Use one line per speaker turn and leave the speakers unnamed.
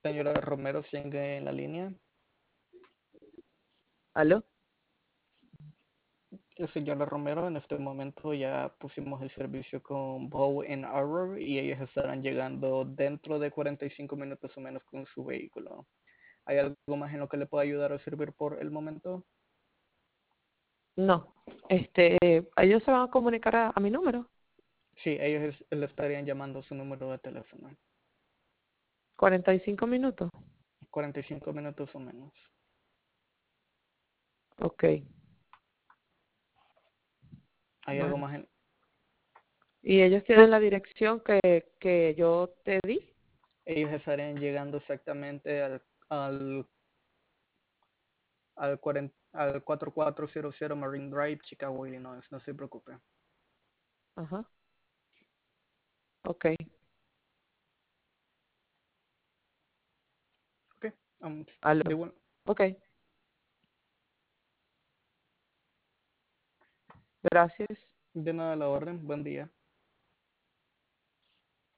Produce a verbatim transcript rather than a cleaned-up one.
Señora Romero, sigue en la línea.
¿Aló?
Eh, Señora Romero, en este momento ya pusimos el servicio con Bow and Arrow y ellos estarán llegando dentro de cuarenta y cinco minutos o menos con su vehículo. ¿Hay algo más en lo que le pueda ayudar o servir por el momento?
No. Este, ellos se van a comunicar a, a mi número.
Sí, ellos es- le estarían llamando a su número de teléfono.
cuarenta y cinco minutos.
cuarenta y cinco minutos o menos.
Ok.
¿Hay algo
Bueno.
más en...
¿Y ellos tienen la dirección que, que yo te di?
Ellos estarían llegando exactamente al, al, al, cuarenta al cuatro cuatro cero cero Marine Drive, Chicago, Illinois. No se preocupe.
Ajá. Ok.
Ok. Um,
Aló.
de, buen-
Ok. Gracias.
de nada a la orden. Buen día.